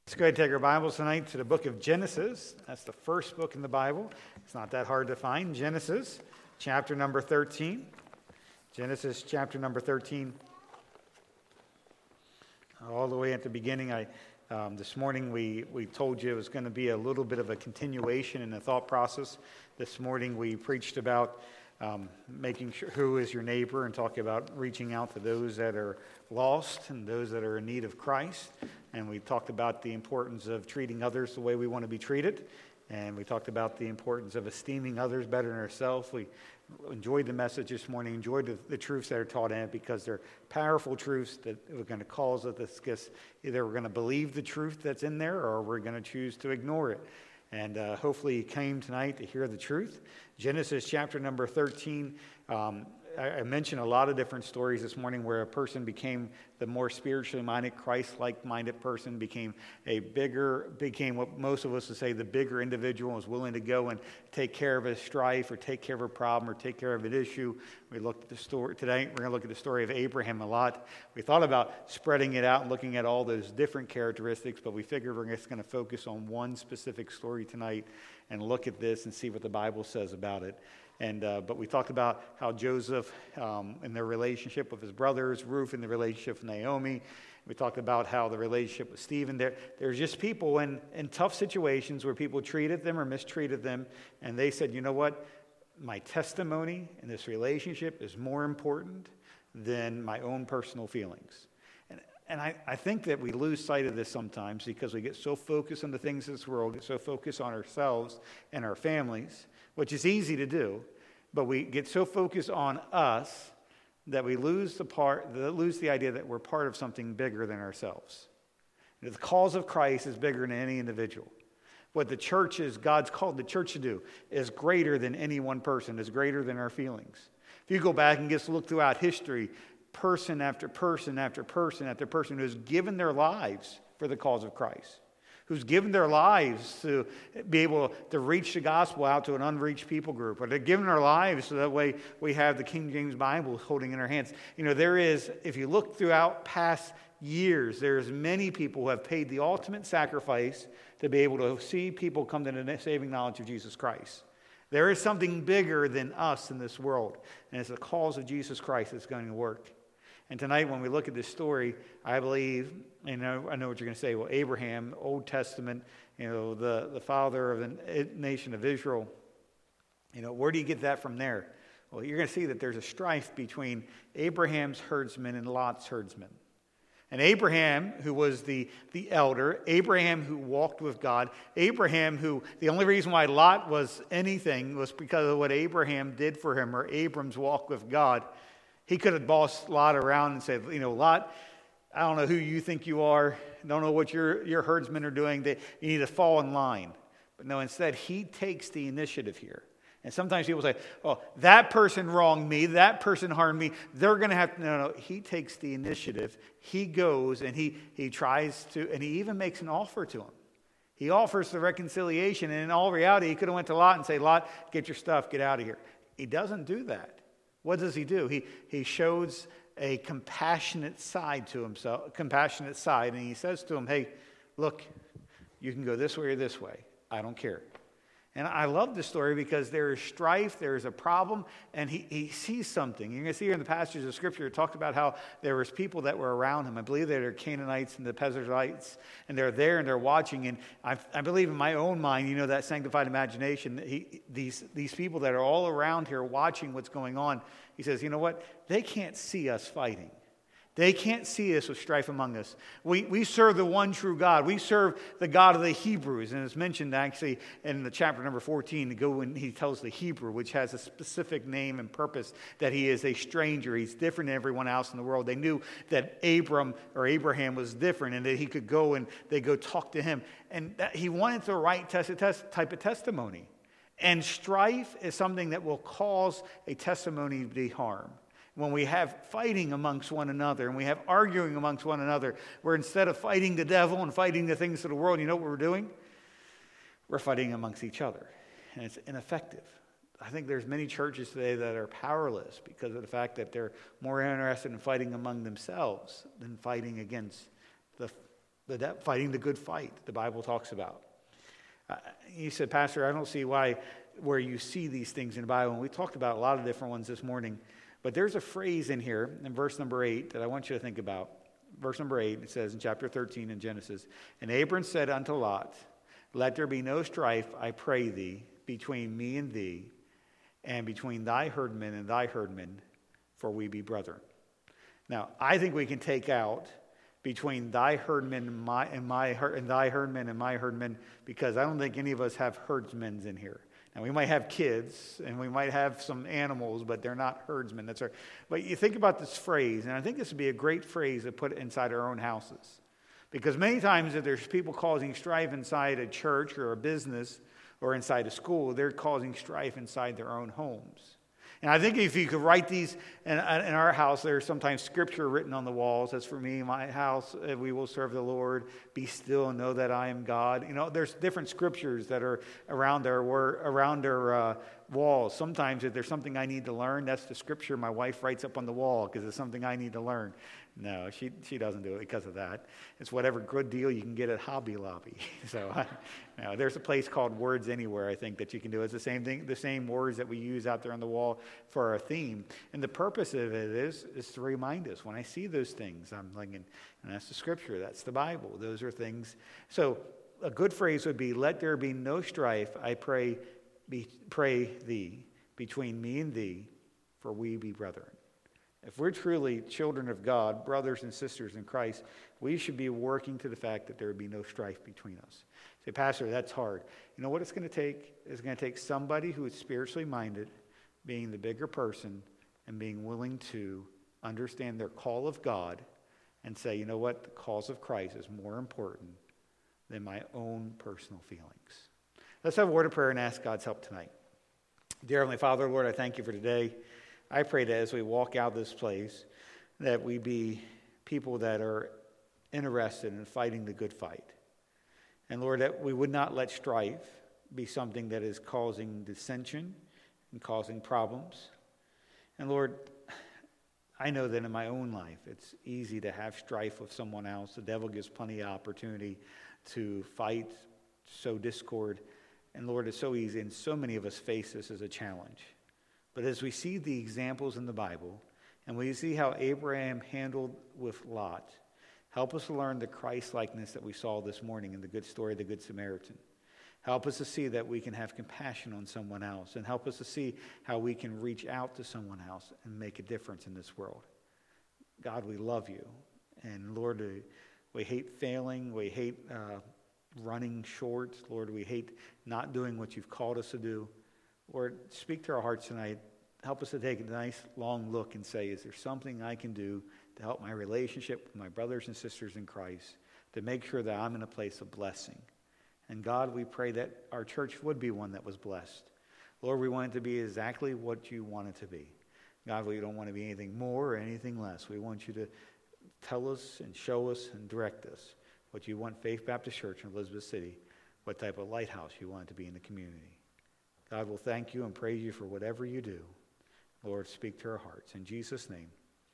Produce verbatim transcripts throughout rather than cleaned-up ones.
Let's go ahead and take our Bibles tonight to the book of Genesis. That's the first book in the Bible. It's not that hard to find. Genesis, chapter number thirteen. Genesis, chapter number thirteen. All the way at the beginning, I um, this morning we, we told you it was going to be a little bit of a continuation in the thought process. This morning we preached about um, making sure who is your neighbor and talking about reaching out to those that are lost and those that are in need of Christ. And we talked about the importance of treating others the way we want to be treated. And we talked about the importance of esteeming others better than ourselves. We enjoyed the message this morning, enjoyed the, the truths that are taught in it because they're powerful truths that are going to cause us to discuss. Either we're going to believe the truth that's in there or we're going to choose to ignore it. And uh, hopefully you came tonight to hear the truth. Genesis chapter number thirteen. Um, I mentioned a lot of different stories this morning where a person became the more spiritually minded, Christ-like minded person, became a bigger, became what most of us would say the bigger individual, was willing to go and take care of a strife or take care of a problem or take care of an issue. We looked at the story today. We're going to look at the story of Abraham a lot. We thought about spreading it out and looking at all those different characteristics, but we figured we're just going to focus on one specific story tonight and look at this and see what the Bible says about it. And uh, but we talked about how Joseph um, in their relationship with his brothers, Ruth in the relationship with Naomi. We talked about how the relationship with Stephen. There, there's just people in, in tough situations where people treated them or mistreated them, and they said, you know what, my testimony in this relationship is more important than my own personal feelings. And, and I, I think that we lose sight of this sometimes because we get so focused on the things of this world, get so focused on ourselves and our families, which is easy to do, but we get so focused on us that we lose the part, lose the idea that we're part of something bigger than ourselves. The cause of Christ is bigger than any individual. What the church is, God's called the church to do, is greater than any one person, is greater than our feelings. If you go back and just look throughout history, person after person after person after person who has given their lives for the cause of Christ, who's given their lives to be able to reach the gospel out to an unreached people group, or they're giving their lives so that way we have the King James Bible holding in our hands. You know, there is, if you look throughout past years, there's many people who have paid the ultimate sacrifice to be able to see people come to the saving knowledge of Jesus Christ. There is something bigger than us in this world, and it's the cause of Jesus Christ that's going to work. And tonight, when we look at this story, I believe, you know, I know what you're going to say. Well, Abraham, Old Testament, you know, the, the father of the nation of Israel. You know, where do you get that from there? Well, you're going to see that there's a strife between Abraham's herdsmen and Lot's herdsmen. And Abraham, who was the, the elder, Abraham who walked with God, Abraham who, the only reason why Lot was anything was because of what Abraham did for him, or Abram's walk with God. He could have bossed Lot around and said, you know, Lot, I don't know who you think you are. I don't know what your, your herdsmen are doing. They, you need to fall in line. But no, instead, he takes the initiative here. And sometimes people say, oh, that person wronged me. That person harmed me. They're going to have to, no, no. He takes the initiative. He goes and he, he tries to, and he even makes an offer to him. He offers the reconciliation. And in all reality, he could have went to Lot and said, Lot, get your stuff. Get out of here. He doesn't do that. What does he do? He he shows a compassionate side to himself, compassionate side, and he says to him, hey, look, you can go this way or this way. I don't care. And I love this story because there is strife, there is a problem, and he, he sees something. You're going to see here in the passages of Scripture, it talked about how there was people that were around him. I believe they're Canaanites and the Perizzites, and they're there and they're watching. And I, I believe in my own mind, you know, that sanctified imagination, he, these, these people that are all around here watching what's going on, he says, you know what? They can't see us fighting. They can't see us with strife among us. We we serve the one true God. We serve the God of the Hebrews. And it's mentioned actually in the chapter number fourteen, to go when he tells the Hebrew, which has a specific name and purpose, that he is a stranger. He's different than everyone else in the world. They knew that Abram or Abraham was different and that he could go and they go talk to him. And that he wanted the right test, test, type of testimony. And strife is something that will cause a testimony to be harmed. When we have fighting amongst one another and we have arguing amongst one another, where instead of fighting the devil and fighting the things of the world, you know what we're doing? We're fighting amongst each other. And it's ineffective. I think there's many churches today that are powerless because of the fact that they're more interested in fighting among themselves than fighting against the the de- fighting the good fight the Bible talks about. Uh, you said, Pastor, I don't see why where you see these things in the Bible. And we talked about a lot of different ones this morning. But there's a phrase in here in verse number eight that I want you to think about. Verse number eight, it says in chapter thirteen in Genesis, "And Abram said unto Lot, Let there be no strife, I pray thee, between me and thee, and between thy herdmen and thy herdmen, for we be brethren." Now, I think we can take out between thy herdmen and my and my and thy herdmen and my herdmen, because I don't think any of us have herdsmen in here. Now, we might have kids and we might have some animals, but they're not herdsmen. That's right. But you think about this phrase, and I think this would be a great phrase to put inside our own houses. Because many times if there's people causing strife inside a church or a business or inside a school, they're causing strife inside their own homes. And I think if you could write these, in, in our house, there's sometimes scripture written on the walls. As for me, my house, we will serve the Lord. Be still and know that I am God. You know, there's different scriptures that are around our, around our uh, walls. Sometimes if there's something I need to learn, that's the scripture my wife writes up on the wall because it's something I need to learn. No, she she doesn't do it because of that. It's whatever good deal you can get at Hobby Lobby. So I, no, there's a place called Words Anywhere, I think, that you can do. It's the same thing, the same words that we use out there on the wall for our theme. And the purpose of it is, is to remind us. When I see those things, I'm thinking, and that's the scripture, that's the Bible. Those are things. So a good phrase would be, "Let there be no strife, I pray, be, pray thee, between me and thee, for we be brethren." If we're truly children of God, brothers and sisters in Christ, we should be working to the fact that there would be no strife between us. Say, "Pastor, that's hard." You know what it's going to take? It's going to take somebody who is spiritually minded, being the bigger person, and being willing to understand their call of God and say, you know what? The cause of Christ is more important than my own personal feelings. Let's have a word of prayer and ask God's help tonight. Dear Heavenly Father, Lord, I thank you for today. I pray that as we walk out this place, that we be people that are interested in fighting the good fight. And Lord, that we would not let strife be something that is causing dissension and causing problems. And Lord, I know that in my own life, it's easy to have strife with someone else. The devil gives plenty of opportunity to fight, sow discord. And Lord, it's so easy, and so many of us face this as a challenge. But as we see the examples in the Bible, and we see how Abraham handled with Lot, help us to learn the Christ-likeness that we saw this morning in the good story of the Good Samaritan. Help us to see that we can have compassion on someone else, and help us to see how we can reach out to someone else and make a difference in this world. God, we love you. And Lord, we hate failing. We hate uh, running short. Lord, we hate not doing what you've called us to do. Lord, speak to our hearts tonight. Help us to take a nice long look and say, is there something I can do to help my relationship with my brothers and sisters in Christ, to make sure that I'm in a place of blessing? And God, we pray that our church would be one that was blessed. Lord, we want it to be exactly what you want it to be. God, we don't want to be anything more or anything less. We want you to tell us and show us and direct us what you want Faith Baptist Church in Elizabeth City, what type of lighthouse you want it to be in the community. God, will thank you and praise you for whatever you do. Lord, speak to our hearts. In Jesus' name,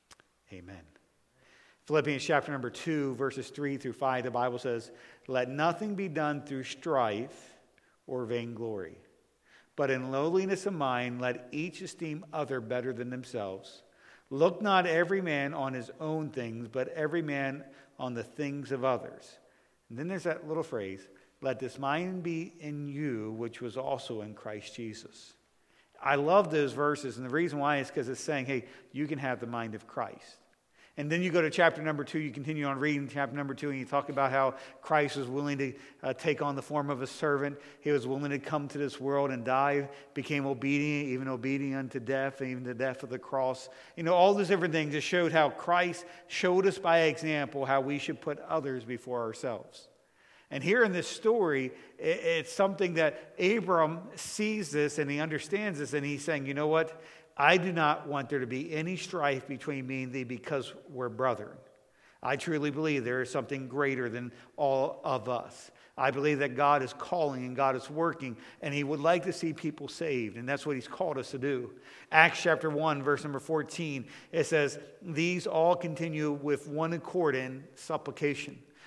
amen. Philippians chapter number two, verses three through five, the Bible says, "Let nothing be done through strife or vainglory, but in lowliness of mind let each esteem other better than themselves. Look not every man on his own things, but every man on the things of others." And then there's that little phrase, "Let this mind be in you, which was also in Christ Jesus." I love those verses, and the reason why is because it's saying, hey, you can have the mind of Christ. And then you go to chapter number two, you continue on reading chapter number two, and you talk about how Christ was willing to uh, take on the form of a servant. He was willing to come to this world and die, became obedient, even obedient unto death, even the death of the cross. You know, all those different things just showed how Christ showed us by example how we should put others before ourselves. And here in this story, it's something that Abram sees this and he understands this, and he's saying, you know what? I do not want there to be any strife between me and thee because we're brethren. I truly believe there is something greater than all of us. I believe that God is calling and God is working, and he would like to see people saved, and that's what he's called us to do. Acts chapter one, verse number fourteen, it says, "These all continue with one accord in supplication."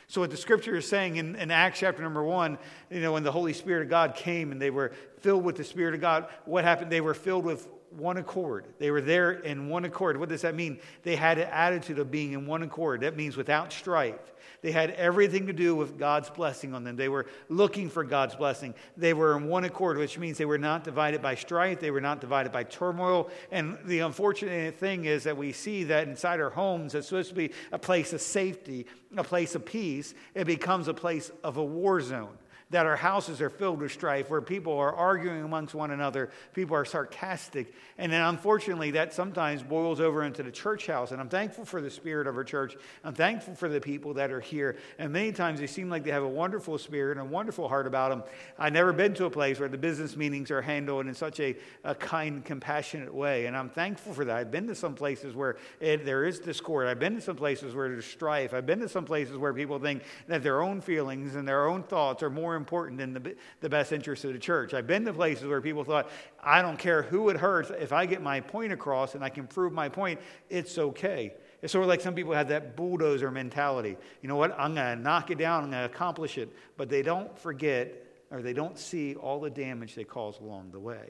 So what the scripture is saying in, in Acts chapter number one, you know, when the Holy Spirit of God came and they were filled with the Spirit of God, what happened? They were filled with one accord. They were there in one accord. What does that mean? They had an attitude of being in one accord. That means without strife. They had everything to do with God's blessing on them. They were looking for God's blessing. They were in one accord, which means they were not divided by strife. They were not divided by turmoil. And the unfortunate thing is that we see that inside our homes, it's supposed to be a place of safety, a place of peace. It becomes a place of a war zone. That our houses are filled with strife, where people are arguing amongst one another, people are sarcastic, and then unfortunately that sometimes boils over into the church house. And I'm thankful for the spirit of our church. I'm thankful for the people that are here, and many times they seem like they have a wonderful spirit and a wonderful heart about them. I've never been to a place where the business meetings are handled in such a, a kind, compassionate way, and I'm thankful for that. I've been to some places where it, there is discord. I've been to some places where there's strife. I've been to some places where people think that their own feelings and their own thoughts are more important than the, the best interest of the church. I've been to places where people thought, I don't care who it hurts, if I get my point across and I can prove my point, it's okay. It's sort of like some people have that bulldozer mentality. You know what? I'm going to knock it down, I'm going to accomplish it. But they don't forget, or they don't see all the damage they cause along the way.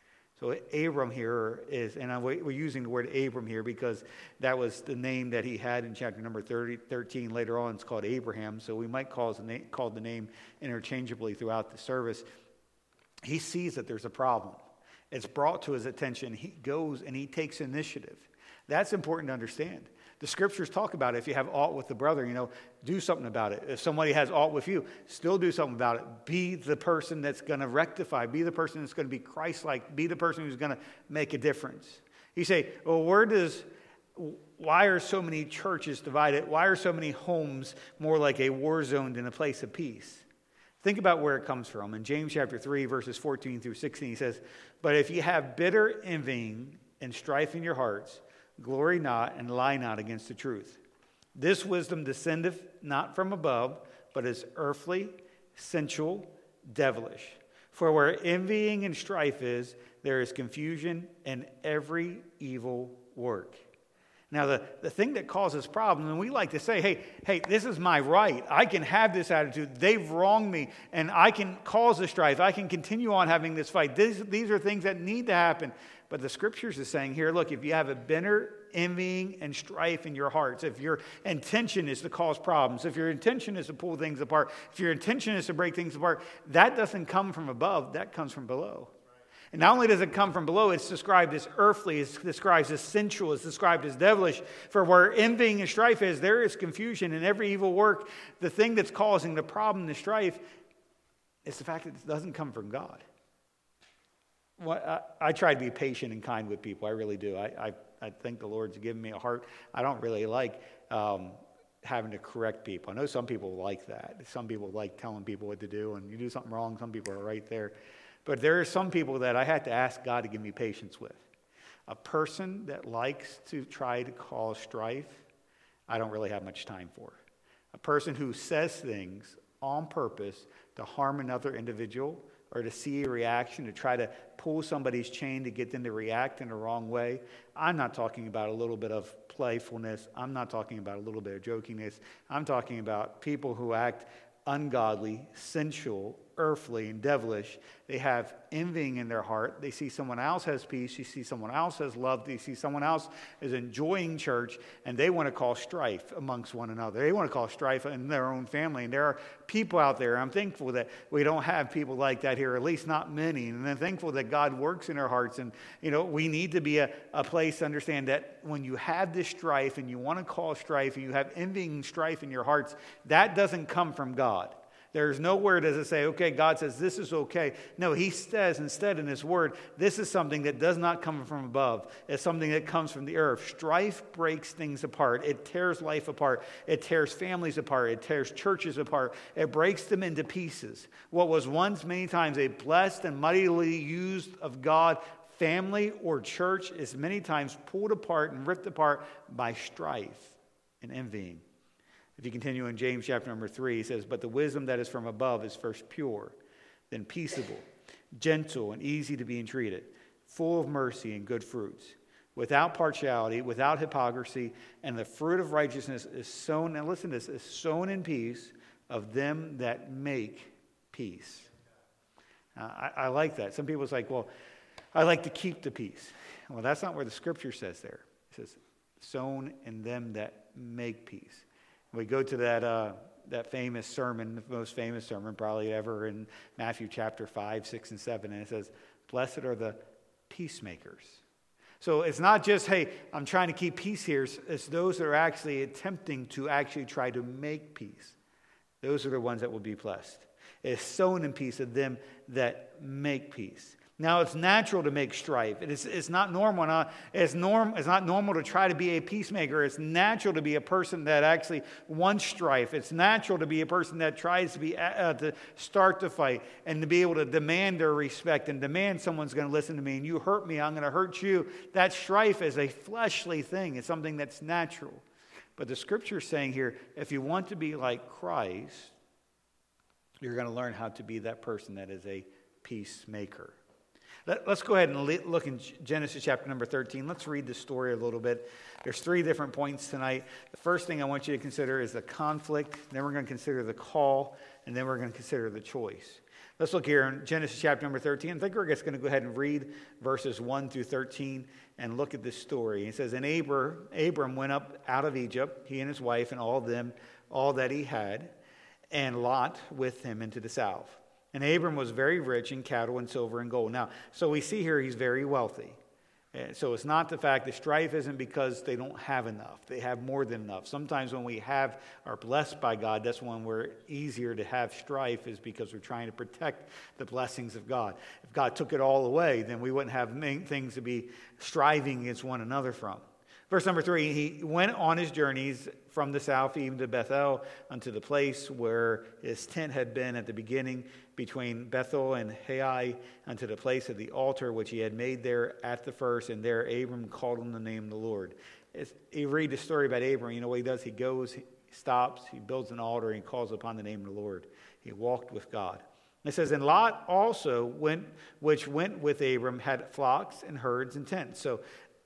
So Abram here is, and I, we're using the word Abram here because that was the name that he had in chapter number thirty, thirteen. Later on, it's called Abraham. So we might call the name, call the name interchangeably throughout the service. He sees that there's a problem. It's brought to his attention. He goes and he takes initiative. That's important to understand. The scriptures talk about it. If you have aught with the brother, you know, do something about it. If somebody has aught with you, still do something about it. Be the person that's going to rectify. Be the person that's going to be Christ-like. Be the person who's going to make a difference. You say, well, where does, why are so many churches divided? Why are so many homes more like a war zone than a place of peace? Think about where it comes from. In James chapter three, verses fourteen through sixteen, he says, but if you have bitter envying and strife in your hearts, glory not and lie not against the truth. This wisdom descendeth not from above, but is earthly, sensual, devilish. For where envying and strife is, there is confusion and every evil work. Now, the, the thing that causes problems, and we like to say, hey, hey, this is my right. I can have this attitude. They've wronged me, and I can cause the strife. I can continue on having this fight. These, these are things that need to happen. But the scriptures is saying here, look, if you have a bitter envying and strife in your hearts, if your intention is to cause problems, if your intention is to pull things apart, if your intention is to break things apart, that doesn't come from above, that comes from below. And not only does it come from below, it's described as earthly, it's described as sensual, it's described as devilish. For where envying and strife is, there is confusion in every evil work. The thing that's causing the problem, the strife, is the fact that it doesn't come from God. Well, I, I try to be patient and kind with people. I really do. I, I, I think the Lord's given me a heart. I don't really like um, having to correct people. I know some people like that. Some people like telling people what to do, and you do something wrong, some people are right there. But there are some people that I had to ask God to give me patience with. A person that likes to try to cause strife, I don't really have much time for. A person who says things on purpose to harm another individual or to see a reaction, to try to pull somebody's chain to get them to react in the wrong way. I'm not talking about a little bit of playfulness. I'm not talking about a little bit of jokiness. I'm talking about people who act ungodly, sensual, earthly, and devilish. They have envying in their heart. They see someone else has peace. They see someone else has love. They see someone else is enjoying church, and they want to cause strife amongst one another. They want to cause strife in their own family. And there are people out there. I'm thankful that we don't have people like that here, at least not many. And I'm thankful that God works in our hearts. And, you know, we need to be a, a place to understand that when you have this strife and you want to cause strife and you have envying and strife in your hearts, that doesn't come from God. There's nowhere does it say, okay, God says this is okay. No, he says instead in his word, this is something that does not come from above. It's something that comes from the earth. Strife breaks things apart. It tears life apart. It tears families apart. It tears churches apart. It breaks them into pieces. What was once many times a blessed and mightily used of God family or church is many times pulled apart and ripped apart by strife and envying. If you continue in James chapter number three, he says, but the wisdom that is from above is first pure, then peaceable, gentle, and easy to be entreated, full of mercy and good fruits, without partiality, without hypocrisy, and the fruit of righteousness is sown, and listen to this, is sown in peace of them that make peace. Uh, I, I like that. Some people say, well, I like to keep the peace. Well, that's not where the scripture says there. It says, sown in them that make peace. We go to that uh, that famous sermon, the most famous sermon probably ever in Matthew chapter five, six, and seven, and it says, blessed are the peacemakers. So it's not just, hey, I'm trying to keep peace here. It's those that are actually attempting to actually try to make peace. Those are the ones that will be blessed. It's sown in peace of them that make peace. Now, it's natural to make strife. It is, it's not normal. Not, it's, norm, it's not normal to try to be a peacemaker. It's natural to be a person that actually wants strife. It's natural to be a person that tries to be uh, to start the fight and to be able to demand their respect and demand someone's going to listen to me. And you hurt me, I'm going to hurt you. That strife is a fleshly thing. It's something that's natural. But the scripture is saying here, if you want to be like Christ, you're going to learn how to be that person that is a peacemaker. Let's go ahead and look in Genesis chapter number thirteen. Let's read the story a little bit. There's three different points tonight. The first thing I want you to consider is the conflict. Then we're going to consider the call. And then we're going to consider the choice. Let's look here in Genesis chapter number thirteen. I think we're just going to go ahead and read verses one through thirteen and look at this story. It says, and Abram, Abram went up out of Egypt, he and his wife and all of them, all that he had, and Lot with him into the south. And Abram was very rich in cattle and silver and gold. Now, so we see here he's very wealthy. So it's not the fact that strife isn't because they don't have enough. They have more than enough. Sometimes when we have are blessed by God, that's when we're easier to have strife is because we're trying to protect the blessings of God. If God took it all away, then we wouldn't have many things to be striving against one another from. Verse number three, he went on his journeys from the south even to Bethel unto the place where his tent had been at the beginning between Bethel and Hai unto the place of the altar which he had made there at the first. And there Abram called on the name of the Lord. As you read the story about Abram, you know what he does? He goes, he stops, he builds an altar, and he calls upon the name of the Lord. He walked with God. It says, and Lot also, went, which went with Abram, had flocks and herds and tents. So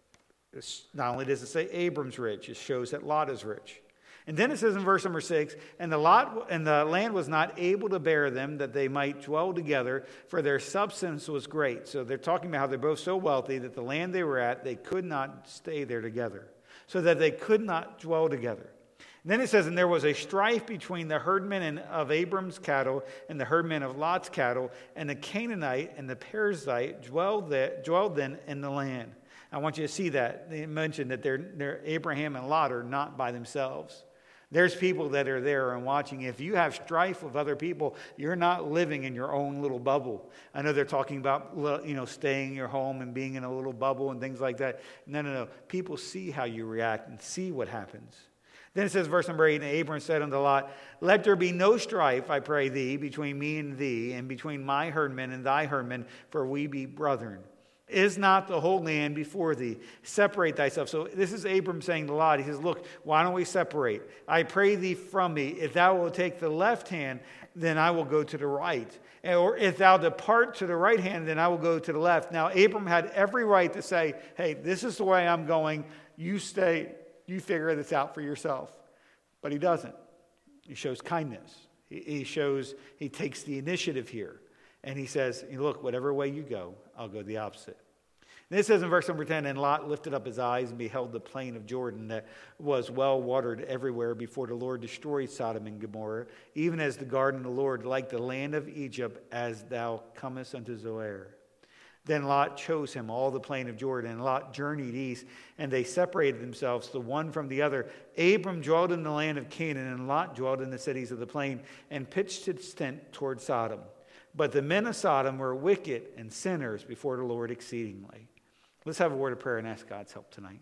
not only does it say Abram's rich, it shows that Lot is rich. And then it says in verse number six, and the lot and the land was not able to bear them, that they might dwell together, for their substance was great. So they're talking about how they're both so wealthy that the land they were at, they could not stay there together, so that they could not dwell together. And then it says, and there was a strife between the herdmen of Abram's cattle and the herdmen of Lot's cattle, and the Canaanite and the Perizzite dwelled, there, dwelled then in the land. I want you to see that. They mentioned that they're, they're Abraham and Lot are not by themselves. There's people that are there and watching. If you have strife with other people, you're not living in your own little bubble. I know they're talking about, you know, staying in your home and being in a little bubble and things like that. No, no, no. People see how you react and see what happens. Then it says, verse number eight, and Abram said unto Lot, let there be no strife, I pray thee, between me and thee, and between my herdmen and thy herdmen, for we be brethren. Is not the whole land before thee? Separate thyself. So this is Abram saying to Lot, he says, look, why don't we separate? I pray thee from me. If thou wilt take the left hand, then I will go to the right. Or if thou depart to the right hand, then I will go to the left. Now, Abram had every right to say, hey, this is the way I'm going. You stay, you figure this out for yourself. But he doesn't. He shows kindness. He shows, he takes the initiative here. And he says, look, whatever way you go, I'll go the opposite. And it says in verse number ten, and Lot lifted up his eyes and beheld the plain of Jordan that was well watered everywhere before the Lord destroyed Sodom and Gomorrah, even as the garden of the Lord, like the land of Egypt, as thou comest unto Zoar. Then Lot chose him all the plain of Jordan, and Lot journeyed east, and they separated themselves the one from the other. Abram dwelled in the land of Canaan, and Lot dwelled in the cities of the plain, and pitched his tent toward Sodom. But the men of Sodom were wicked and sinners before the Lord exceedingly. Let's have a word of prayer and ask God's help tonight.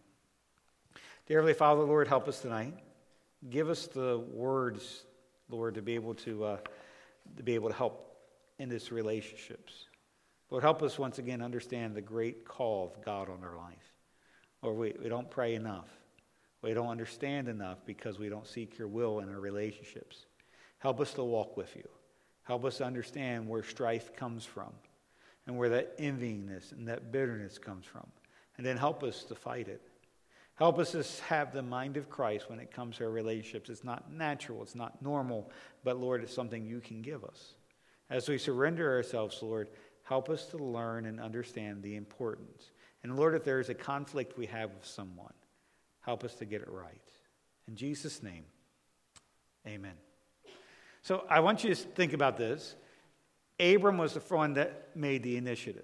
Dear Heavenly Father, Lord, help us tonight. Give us the words, Lord, to be able to uh, to be able to help in these relationships. Lord, help us once again understand the great call of God on our life. Lord, we, we don't pray enough. We don't understand enough because we don't seek your will in our relationships. Help us to walk with you. Help us understand where strife comes from and where that envyingness and that bitterness comes from. And then help us to fight it. Help us to have the mind of Christ when it comes to our relationships. It's not natural, it's not normal, but Lord, it's something you can give us. As we surrender ourselves, Lord, help us to learn and understand the importance. And Lord, if there is a conflict we have with someone, help us to get it right. In Jesus' name, amen. So I want you to think about this. Abram was the one that made the initiative.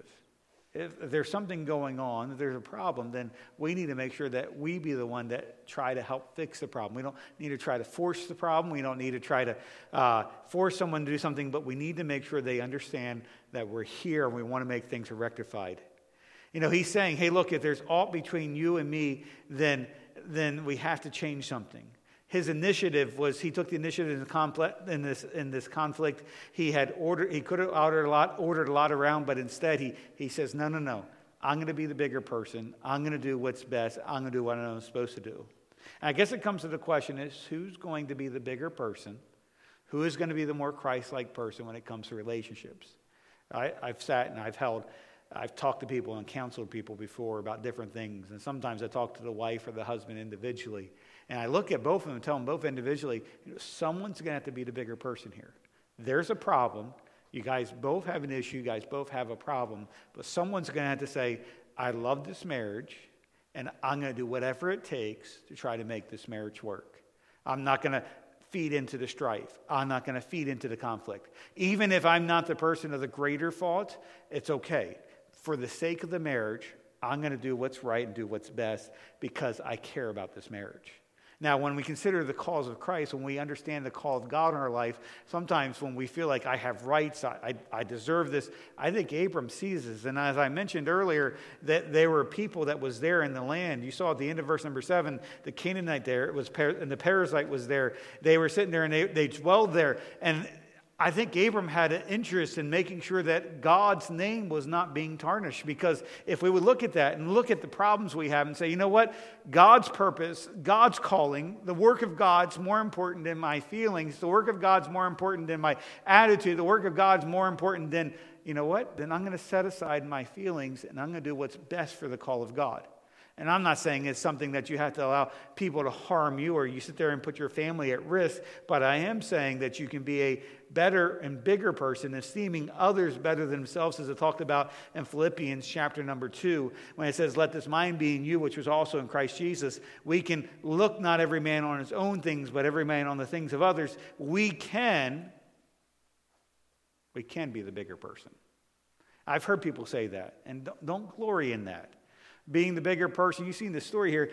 If there's something going on, if there's a problem, then we need to make sure that we be the one that try to help fix the problem. We don't need to try to force the problem. We don't need to try to uh, force someone to do something, but we need to make sure they understand that we're here and we want to make things rectified. You know, he's saying, hey, look, if there's aught between you and me, then, then we have to change something. His initiative was, he took the initiative in, the conflict, in this in this conflict. He had ordered, he could have ordered a lot, ordered a lot around, but instead he he says, no, no, no. I'm going to be the bigger person. I'm going to do what's best. I'm going to do what I'm supposed to do. And I guess it comes to the question is, who's going to be the bigger person? Who is going to be the more Christ-like person when it comes to relationships? I, I've sat and I've held, I've talked to people and counseled people before about different things. And sometimes I talk to the wife or the husband individually. And I look at both of them and tell them both individually, you know, someone's going to have to be the bigger person here. There's a problem. You guys both have an issue. You guys both have a problem. But someone's going to have to say, I love this marriage, and I'm going to do whatever it takes to try to make this marriage work. I'm not going to feed into the strife. I'm not going to feed into the conflict. Even if I'm not the person of the greater fault, it's okay. For the sake of the marriage, I'm going to do what's right and do what's best because I care about this marriage. Now, when we consider the cause of Christ, when we understand the call of God in our life, sometimes when we feel like I have rights, I, I, I deserve this, I think Abram sees this. And as I mentioned earlier, that there were people that was there in the land. You saw at the end of verse number seven, the Canaanite there, it was, and the Perizzite was there. They were sitting there and they, they dwelled there. And I think Abram had an interest in making sure that God's name was not being tarnished, because if we would look at that and look at the problems we have and say, you know what, God's purpose, God's calling, the work of God's more important than my feelings, the work of God's more important than my attitude, the work of God's more important than, you know what, then I'm going to set aside my feelings and I'm going to do what's best for the call of God. And I'm not saying it's something that you have to allow people to harm you or you sit there and put your family at risk, but I am saying that you can be a better and bigger person, esteeming others better than themselves, as it talked about in Philippians chapter number two, when it says, let this mind be in you, which was also in Christ Jesus. We can look not every man on his own things, but every man on the things of others. We can, we can be the bigger person. I've heard people say that, and don't, don't glory in that. Being the bigger person. You've seen the story here.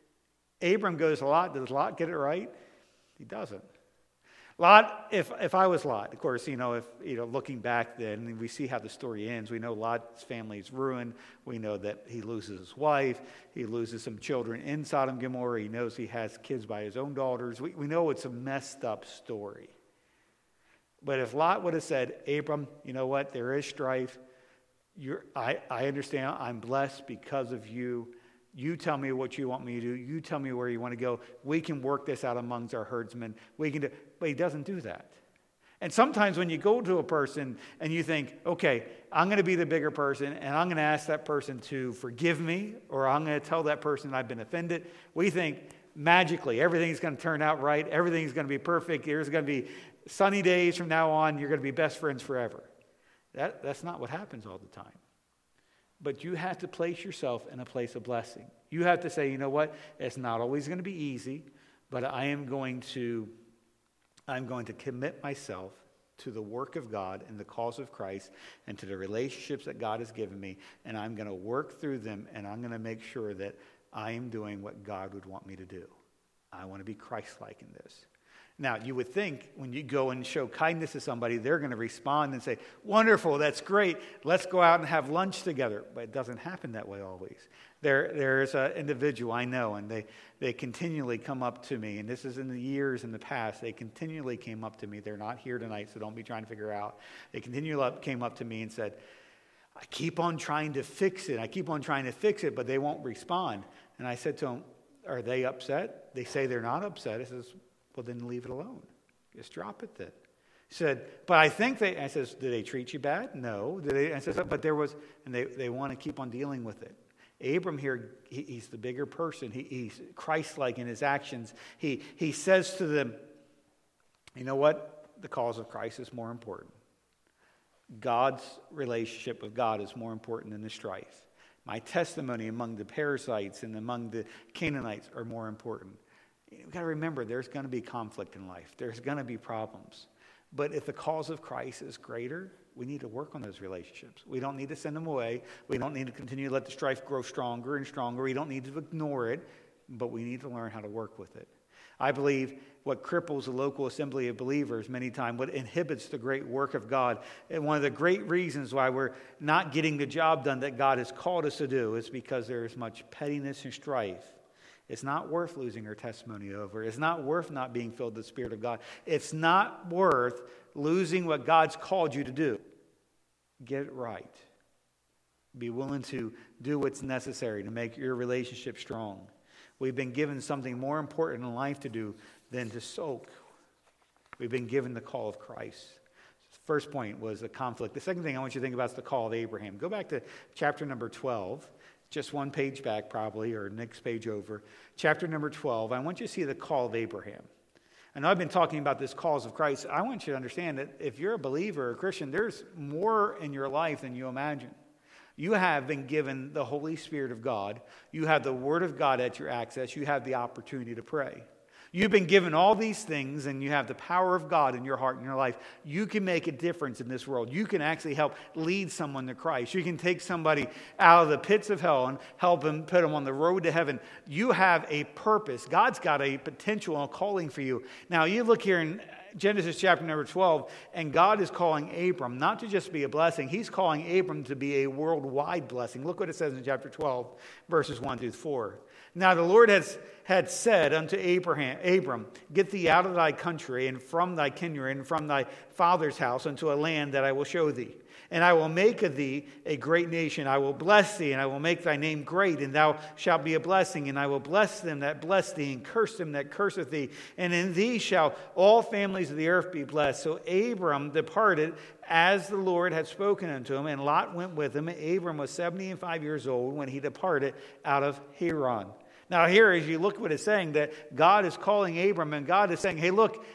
Abram goes, Lot, does Lot get it right? He doesn't. Lot, if if I was Lot, of course, you know, if you know, looking back then, we see how the story ends. We know Lot's family is ruined. We know that he loses his wife. He loses some children in Sodom and Gomorrah. He knows he has kids by his own daughters. We, we know it's a messed up story. But if Lot would have said, Abram, you know what, there is strife. You're, I, I understand I'm blessed because of you. You tell me what you want me to do. You tell me where you want to go. We can work this out amongst our herdsmen. We can do, but he doesn't do that. And sometimes when you go to a person and you think, okay, I'm going to be the bigger person and I'm going to ask that person to forgive me, or I'm going to tell that person I've been offended, we think magically everything's going to turn out right. Everything's going to be perfect. There's going to be sunny days from now on. You're going to be best friends forever. That, that's not what happens all the time. But you have to place yourself in a place of blessing. You have to say, you know what? It's not always going to be easy, but I am going to, I'm going to commit myself to the work of God and the cause of Christ and to the relationships that God has given me, and I'm going to work through them, and I'm going to make sure that I am doing what God would want me to do. I want to be Christ-like in this. Now, you would think when you go and show kindness to somebody, they're going to respond and say, wonderful, that's great, let's go out and have lunch together. But it doesn't happen that way always. There, there's an individual I know, and they, they continually come up to me, and this is in the years in the past, they continually came up to me. They're not here tonight, so don't be trying to figure out. They continually came up to me and said, I keep on trying to fix it. I keep on trying to fix it, but they won't respond. And I said to them, are they upset? They say they're not upset. I says, well, then leave it alone. Just drop it then. He said, but I think they, I says, did they treat you bad? No. Did they, I says, but there was, and they, they want to keep on dealing with it. Abram here, he, he's the bigger person. He, he's Christ-like in his actions. He, he says to them, you know what? The cause of Christ is more important. God's relationship with God is more important than the strife. My testimony among the Perizzites and among the Canaanites are more important. You've got to remember, there's going to be conflict in life. There's going to be problems. But if the cause of Christ is greater, we need to work on those relationships. We don't need to send them away. We don't need to continue to let the strife grow stronger and stronger. We don't need to ignore it, but we need to learn how to work with it. I believe what cripples the local assembly of believers many times, what inhibits the great work of God, and one of the great reasons why we're not getting the job done that God has called us to do is because there is much pettiness and strife. It's not worth losing our testimony over. It's not worth not being filled with the Spirit of God. It's not worth losing what God's called you to do. Get it right. Be willing to do what's necessary to make your relationship strong. We've been given something more important in life to do than to soak. We've been given the call of Christ. The first point was the conflict. The second thing I want you to think about is the call of Abraham. Go back to chapter number twelve. Just one page back probably, or next page over. Chapter number twelve. I want you to see the call of Abraham. I know I've been talking about this cause of Christ. I want you to understand that if you're a believer or a Christian, there's more in your life than you imagine. You have been given the Holy Spirit of God. You have the Word of God at your access. You have the opportunity to pray. You've been given all these things, and you have the power of God in your heart and your life. You can make a difference in this world. You can actually help lead someone to Christ. You can take somebody out of the pits of hell and help them, put them on the road to heaven. You have a purpose. God's got a potential and a calling for you. Now, you look here in Genesis chapter number twelve, and God is calling Abram not to just be a blessing. He's calling Abram to be a worldwide blessing. Look what it says in chapter twelve, verses one through four. Now the Lord has had said unto Abraham, Abram, get thee out of thy country and from thy kindred and from thy father's house unto a land that I will show thee. And I will make of thee a great nation. I will bless thee, and I will make thy name great, and thou shalt be a blessing. And I will bless them that bless thee, and curse them that curseth thee. And in thee shall all families of the earth be blessed. So Abram departed as the Lord had spoken unto him, and Lot went with him. Abram was seventy and five years old when he departed out of Haran. Now here, as you look what it's saying, that God is calling Abram, and God is saying, hey, look,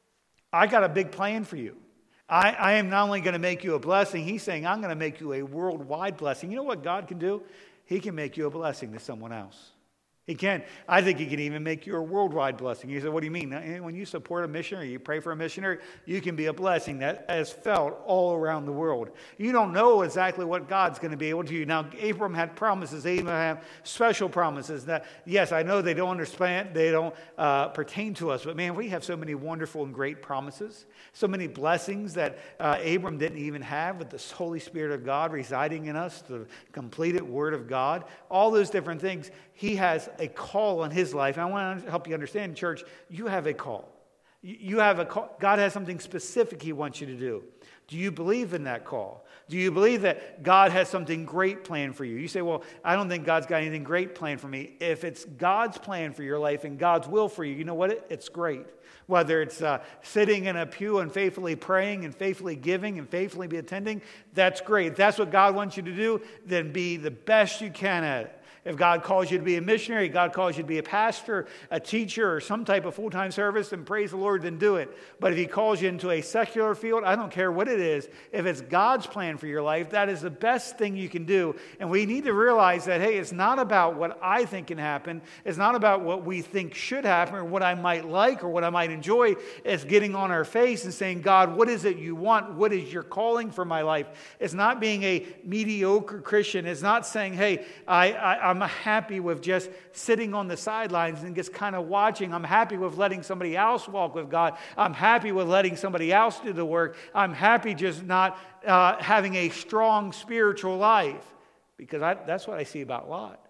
I got a big plan for you. I, I am not only going to make you a blessing, he's saying, I'm going to make you a worldwide blessing. You know what God can do? He can make you a blessing to someone else. He can. I think he can even make you a worldwide blessing. You say, what do you mean? When you support a missionary, you pray for a missionary, you can be a blessing that is felt all around the world. You don't know exactly what God's going to be able to do. Now, Abram had promises. Abraham had special promises that, yes, I know they don't understand, they don't uh, pertain to us, but man, we have so many wonderful and great promises, so many blessings that uh, Abram didn't even have with the Holy Spirit of God residing in us, the completed Word of God, all those different things. He has a call on his life. And I want to help you understand, church, you have a call. You have a call. God has something specific he wants you to do. Do you believe in that call? Do you believe that God has something great planned for you? You say, well, I don't think God's got anything great planned for me. If it's God's plan for your life and God's will for you, you know what? It's great. Whether it's uh, sitting in a pew and faithfully praying and faithfully giving and faithfully be attending, that's great. If that's what God wants you to do, then be the best you can at it. If God calls you to be a missionary, God calls you to be a pastor, a teacher, or some type of full-time service, then praise the Lord, then do it. But if he calls you into a secular field, I don't care what it is. If it's God's plan for your life, that is the best thing you can do. And we need to realize that, hey, it's not about what I think can happen. It's not about what we think should happen or what I might like or what I might enjoy. It's getting on our face and saying, God, what is it you want? What is your calling for my life? It's not being a mediocre Christian. It's not saying, hey, I, I I'm happy with just sitting on the sidelines and just kind of watching. I'm happy with letting somebody else walk with God. I'm happy with letting somebody else do the work. I'm happy just not uh, having a strong spiritual life. Because I, that's what I see about Lot.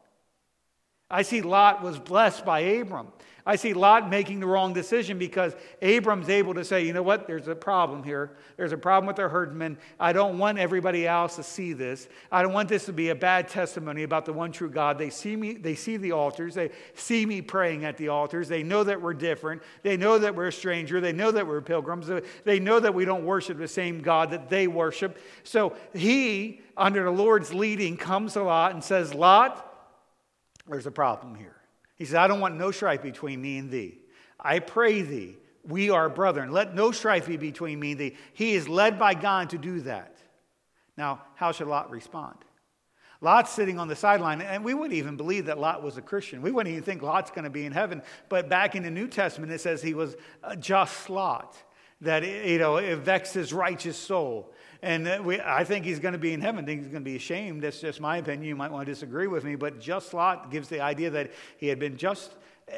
I see Lot was blessed by Abram. I see Lot making the wrong decision because Abram's able to say, you know what, there's a problem here. There's a problem with our herdsmen. I don't want everybody else to see this. I don't want this to be a bad testimony about the one true God. They see me, they see the altars. They see me praying at the altars. They know that we're different. They know that we're a stranger. They know that we're pilgrims. They know that we don't worship the same God that they worship. So he, under the Lord's leading, comes to Lot and says, Lot, there's a problem here. He said, I don't want no strife between me and thee. I pray thee, we are brethren. Let no strife be between me and thee. He is led by God to do that. Now, how should Lot respond? Lot's sitting on the sideline, and we wouldn't even believe that Lot was a Christian. We wouldn't even think Lot's going to be in heaven. But back in the New Testament, it says he was a just Lot, that, you know, it vexed his righteous soul. And we, I think he's going to be in heaven. I think he's going to be ashamed. That's just my opinion. You might want to disagree with me. But just Lot gives the idea that he had been just.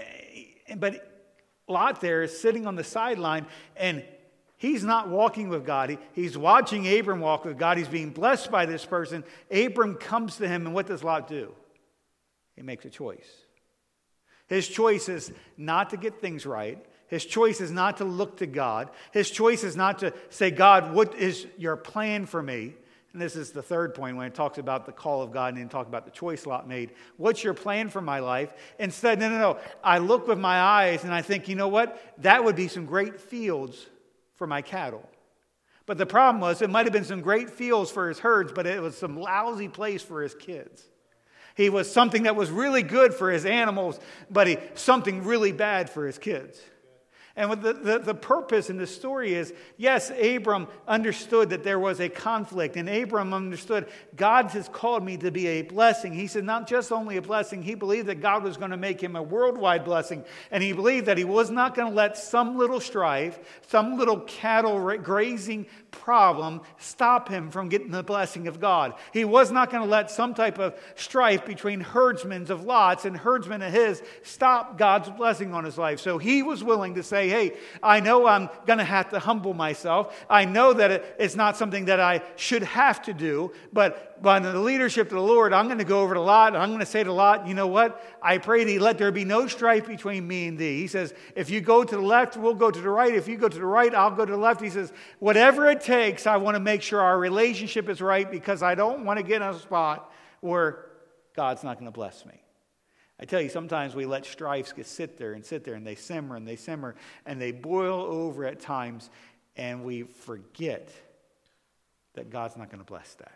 But Lot there is sitting on the sideline, and he's not walking with God. He, he's watching Abram walk with God. He's being blessed by this person. Abram comes to him, and what does Lot do? He makes a choice. His choice is not to get things right. His choice is not to look to God. His choice is not to say, God, what is your plan for me? And this is the third point when it talks about the call of God and then talk about the choice Lot made. What's your plan for my life? Instead, no, no, no. I look with my eyes and I think, you know what? That would be some great fields for my cattle. But the problem was it might have been some great fields for his herds, but it was some lousy place for his kids. He was something that was really good for his animals, but he, something really bad for his kids. And what the, the, the purpose in the story is, yes, Abram understood that there was a conflict. And Abram understood, God has called me to be a blessing. He said not just only a blessing, he believed that God was going to make him a worldwide blessing. And he believed that he was not going to let some little strife, some little cattle grazing problem stop him from getting the blessing of God. He was not going to let some type of strife between herdsmen of Lot's and herdsmen of his stop God's blessing on his life. So he was willing to say, hey, I know I'm going to have to humble myself. I know that it, it's not something that I should have to do, but by the leadership of the Lord, I'm going to go over to Lot, and I'm going to say to Lot, you know what? I pray thee, let there be no strife between me and thee. He says, if you go to the left, we'll go to the right. If you go to the right, I'll go to the left. He says, whatever it takes, I want to make sure our relationship is right because I don't want to get in a spot where God's not going to bless me. I tell you, sometimes we let strifes get sit there and sit there, and they simmer and they simmer, and they boil over at times, and we forget that God's not going to bless that.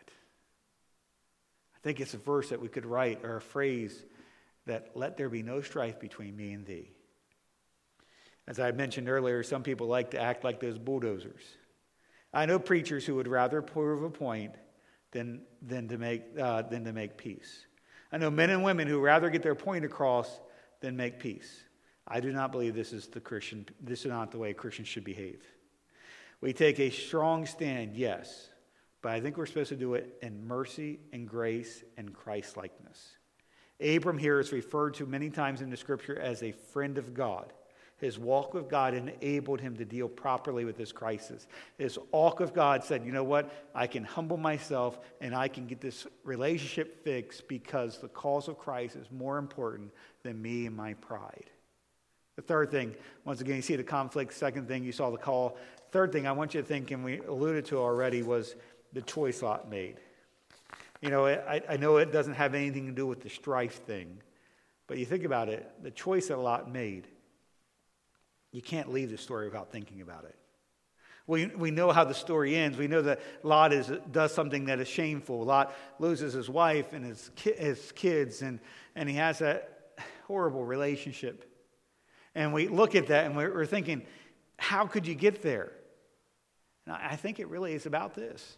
I think it's a verse that we could write, or a phrase that, let there be no strife between me and thee. As I mentioned earlier, some people like to act like those bulldozers. I know preachers who would rather prove a point than, than, to, make, uh, than to make peace. I know men and women who rather get their point across than make peace. I do not believe this is the Christian. This is not the way Christians should behave. We take a strong stand, yes, but I think we're supposed to do it in mercy and grace and Christ-likeness. Abram here is referred to many times in the Scripture as a friend of God. His walk with God enabled him to deal properly with this crisis. His walk with God said, you know what? I can humble myself and I can get this relationship fixed because the cause of Christ is more important than me and my pride. The third thing, once again, you see the conflict. Second thing, you saw the call. Third thing I want you to think, and we alluded to already, was the choice Lot made. You know, I, I know it doesn't have anything to do with the strife thing, but you think about it, the choice that Lot made, you can't leave the story without thinking about it. We we know how the story ends. We know that Lot is does something that is shameful. Lot loses his wife and his ki- his kids, and, and he has that horrible relationship. And we look at that and we're, we're thinking, how could you get there? And I think it really is about this.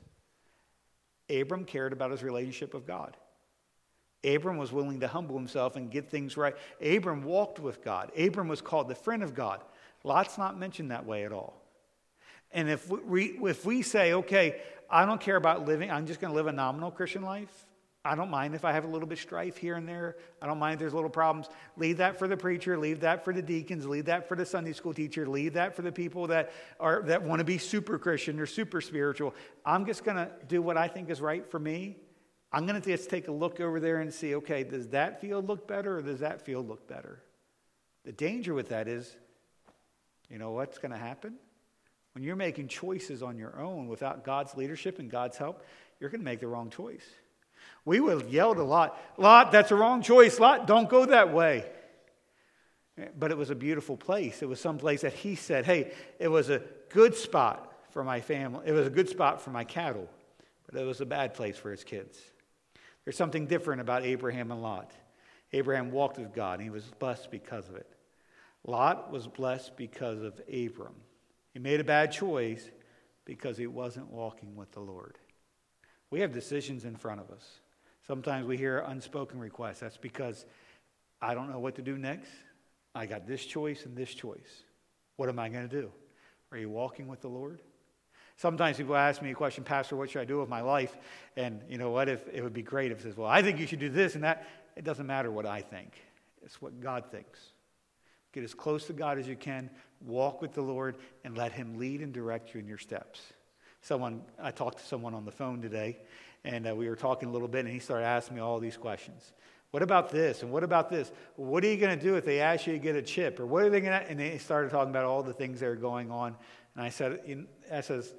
Abram cared about his relationship with God. Abram was willing to humble himself and get things right. Abram walked with God. Abram was called the friend of God. Lot's not mentioned that way at all. And if we if we say, okay, I don't care about living, I'm just going to live a nominal Christian life. I don't mind if I have a little bit of strife here and there. I don't mind if there's little problems. Leave that for the preacher. Leave that for the deacons. Leave that for the Sunday school teacher. Leave that for the people that are that want to be super Christian or super spiritual. I'm just going to do what I think is right for me. I'm going to just take a look over there and see, okay, does that field look better or does that field look better? The danger with that is, you know what's going to happen? When you're making choices on your own without God's leadership and God's help, you're going to make the wrong choice. We would yell a lot, Lot, that's a wrong choice. Lot, don't go that way. But it was a beautiful place. It was some place that he said, hey, it was a good spot for my family. It was a good spot for my cattle. But it was a bad place for his kids. There's something different about Abraham and Lot. Abraham walked with God, and he was blessed because of it. Lot was blessed because of Abram. He made a bad choice because he wasn't walking with the Lord. We have decisions in front of us. Sometimes we hear unspoken requests. That's because I don't know what to do next. I got this choice and this choice. What am I going to do? Are you walking with the Lord? Sometimes people ask me a question, Pastor, what should I do with my life? And you know what? If it would be great if it says, well, I think you should do this and that. It doesn't matter what I think. It's what God thinks. Get as close to God as you can. Walk with the Lord and let him lead and direct you in your steps. Someone, I talked to someone on the phone today, and uh, we were talking a little bit, and he started asking me all these questions. What about this? And what about this? What are you going to do if they ask you to get a chip? Or what are they going to? And they started talking about all the things that are going on. And I said, I says,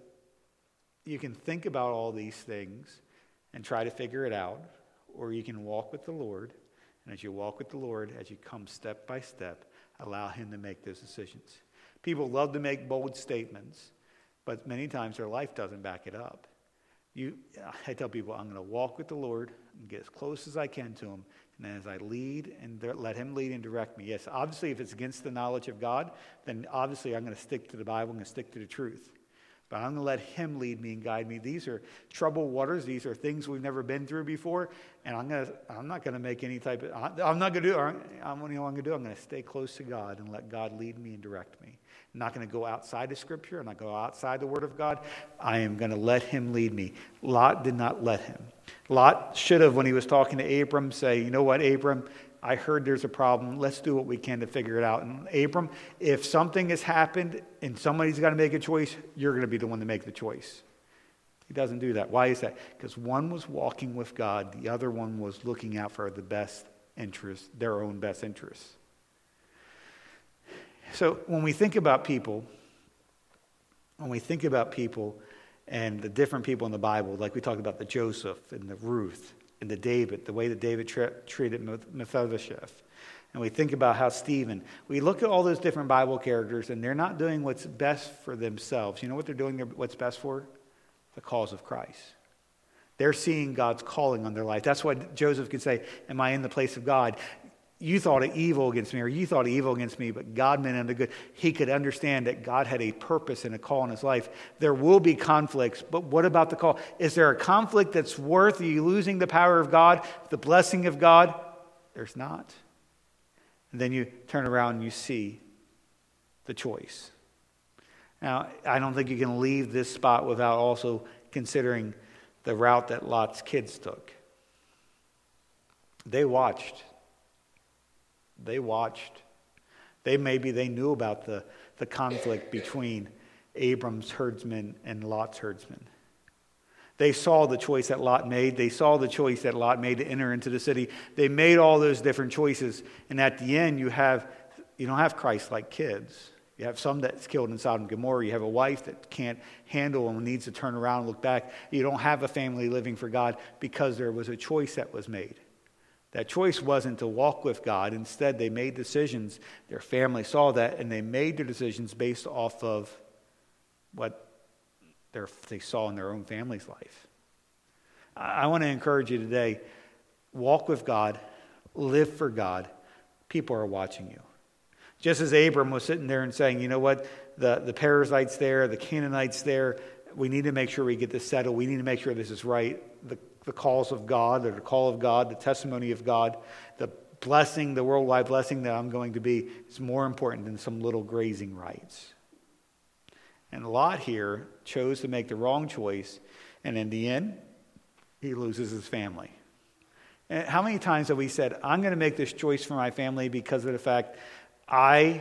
you can think about all these things and try to figure it out, or you can walk with the Lord. And as you walk with the Lord, as you come step by step, allow him to make those decisions. People love to make bold statements, but many times their life doesn't back it up. You, I tell people, I'm going to walk with the Lord and get as close as I can to him. And as I lead and let him lead and direct me. Yes, obviously, if it's against the knowledge of God, then obviously I'm going to stick to the Bible. I'm going to stick to the truth. But I'm going to let him lead me and guide me. These are troubled waters. These are things we've never been through before. And I'm going to, I'm not going to make any type of, I'm not going to do, I'm, what I'm going to do, I'm going to stay close to God and let God lead me and direct me. I'm not going to go outside of Scripture. I'm not going to go outside the Word of God. I am going to let him lead me. Lot did not let him. Lot should have, when he was talking to Abram, say, you know what, Abram, I heard there's a problem. Let's do what we can to figure it out. And Abram, if something has happened and somebody's got to make a choice, you're going to be the one to make the choice. He doesn't do that. Why is that? Because one was walking with God. The other one was looking out for the best interest, their own best interests. So when we think about people, when we think about people and the different people in the Bible, like we talked about the Joseph and the Ruth and the David, the way that David tra- treated Mephibosheth, and we think about how Stephen, we look at all those different Bible characters and they're not doing what's best for themselves. You know what they're doing what's best for? The cause of Christ. They're seeing God's calling on their life. That's why Joseph could say, am I in the place of God? You thought of evil against me, or you thought of evil against me, but God meant unto good. He could understand that God had a purpose and a call in his life. There will be conflicts, but what about the call? Is there a conflict that's worth you losing the power of God, the blessing of God? There's not. And then you turn around and you see the choice. Now, I don't think you can leave this spot without also considering the route that Lot's kids took. They watched. They watched. They maybe they knew about the, the conflict between Abram's herdsmen and Lot's herdsmen. They saw the choice that Lot made. They saw the choice that Lot made to enter into the city. They made all those different choices. And at the end, you have you don't have Christ-like kids. You have some that's killed in Sodom and Gomorrah. You have a wife that can't handle and needs to turn around and look back. You don't have a family living for God because there was a choice that was made. That choice wasn't to walk with God. Instead, they made decisions. Their family saw that, and they made their decisions based off of what their, they saw in their own family's life. I, I want to encourage you today, walk with God, live for God. People are watching you. Just as Abram was sitting there and saying, you know what, the, the Perizzites there, the Canaanites there, we need to make sure we get this settled. We need to make sure this is right. The the calls of God, or the call of God, the testimony of God, the blessing, the worldwide blessing that I'm going to be is more important than some little grazing rights. And Lot here chose to make the wrong choice, and in the end, he loses his family. And how many times have we said, I'm going to make this choice for my family because of the fact I,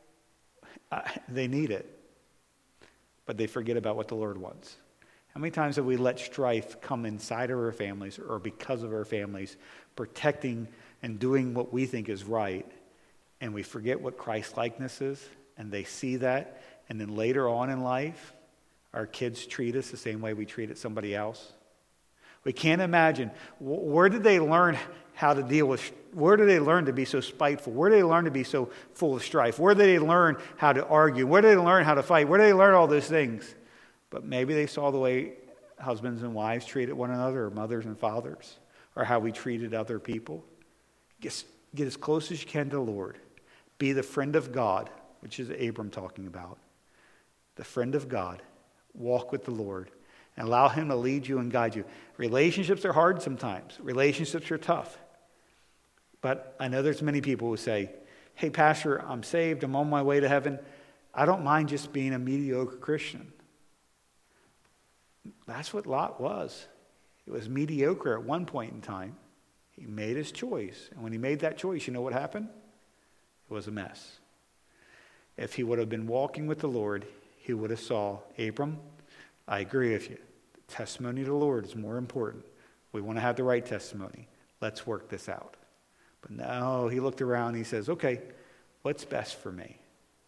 I they need it, but they forget about what the Lord wants. How many times have we let strife come inside of our families or because of our families, protecting and doing what we think is right, and we forget what Christ-likeness is, and they see that, and then later on in life, our kids treat us the same way we treated somebody else? We can't imagine. Where did they learn how to deal with, where did they learn to be so spiteful? Where did they learn to be so full of strife? Where did they learn how to argue? Where did they learn how to fight? Where did they learn all those things? But maybe they saw the way husbands and wives treated one another, or mothers and fathers, or how we treated other people. Just get as close as you can to the Lord. Be the friend of God, which is Abram talking about. The friend of God. Walk with the Lord and allow him to lead you and guide you. Relationships are hard sometimes. Relationships are tough. But I know there's many people who say, hey, Pastor, I'm saved. I'm on my way to heaven. I don't mind just being a mediocre Christian. That's what Lot was. He was mediocre at one point in time. He made his choice. And when he made that choice, you know what happened? It was a mess. If he would have been walking with the Lord, he would have saw, Abram, I agree with you. The testimony of the Lord is more important. We want to have the right testimony. Let's work this out. But no, he looked around and he says, okay, what's best for me?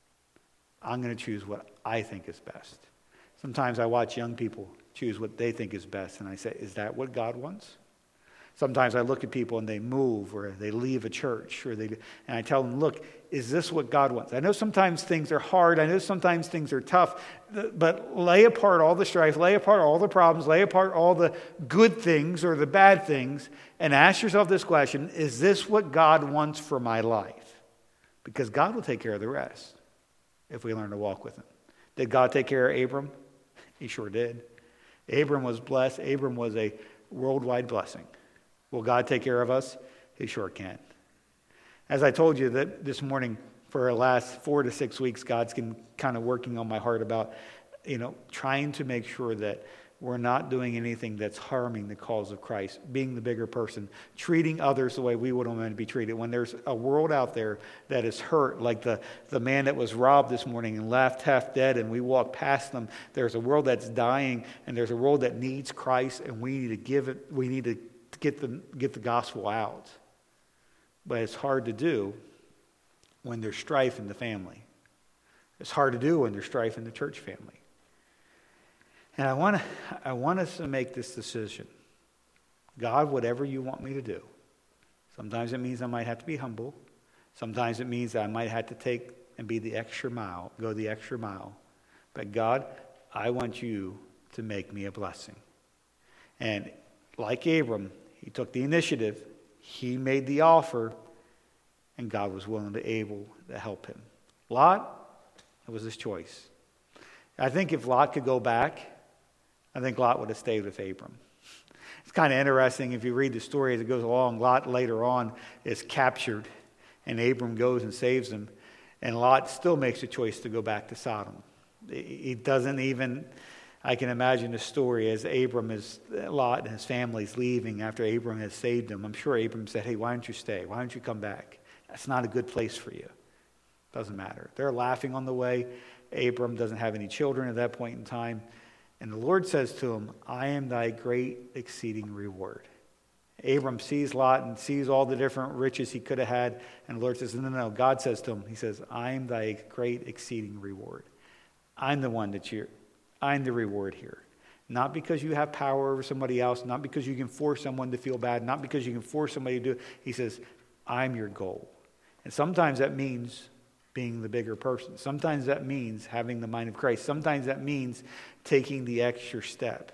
I'm going to choose what I think is best. Sometimes I watch young people choose what they think is best, and I say, is that what God wants? Sometimes I look at people and they move or they leave a church, or they, and I tell them, look, is this what God wants? I know sometimes things are hard. I know sometimes things are tough, but lay apart all the strife, lay apart all the problems, lay apart all the good things or the bad things, and ask yourself this question, is this what God wants for my life? Because God will take care of the rest if we learn to walk with him. Did God take care of Abram? He sure did. Abram was blessed. Abram was a worldwide blessing. Will God take care of us? He sure can. As I told you that this morning, for the last four to six weeks, God's been kind of working on my heart about, you know, trying to make sure that we're not doing anything that's harming the cause of Christ, being the bigger person, treating others the way we would want to be treated. When there's a world out there that is hurt, like the, the man that was robbed this morning and left half dead, and we walk past them, there's a world that's dying, and there's a world that needs Christ, and we need to give it, we need to get the, get the gospel out. But it's hard to do when there's strife in the family. It's hard to do when there's strife in the church family. And I want to, I want us to make this decision. God, whatever you want me to do. Sometimes it means I might have to be humble. Sometimes it means I might have to take and be the extra mile, go the extra mile. But God, I want you to make me a blessing. And like Abram, he took the initiative. He made the offer. And God was willing to able to help him. Lot, it was his choice. I think if Lot could go back, I think Lot would have stayed with Abram. It's kind of interesting if you read the story as it goes along. Lot later on is captured, and Abram goes and saves him. And Lot still makes a choice to go back to Sodom. He doesn't even, I can imagine the story as Abram is, Lot and his family's leaving after Abram has saved them. I'm sure Abram said, hey, why don't you stay? Why don't you come back? That's not a good place for you. Doesn't matter. They're laughing on the way. Abram doesn't have any children at that point in time. And the Lord says to him, I am thy great exceeding reward. Abram sees Lot and sees all the different riches he could have had. And the Lord says, no, no, no. God says to him, he says, I am thy great exceeding reward. I'm the one that you're, I'm the reward here. Not because you have power over somebody else, not because you can force someone to feel bad, not because you can force somebody to do it. He says, I'm your goal. And sometimes that means being the bigger person. Sometimes that means having the mind of Christ. Sometimes that means taking the extra step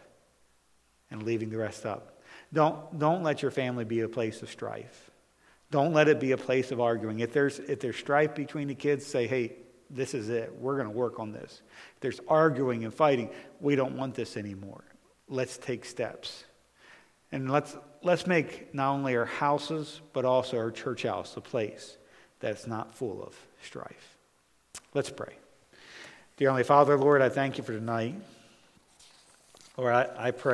and leaving the rest up. Don't, don't let your family be a place of strife. Don't let it be a place of arguing. If there's, if there's strife between the kids, say, hey, this is it. We're going to work on this. If there's arguing and fighting, we don't want this anymore. Let's take steps. And let's, let's make not only our houses, but also our church house a place that's not full of strife. Let's pray. Dear Heavenly Father, Lord, I thank you for tonight. Lord, I, I pray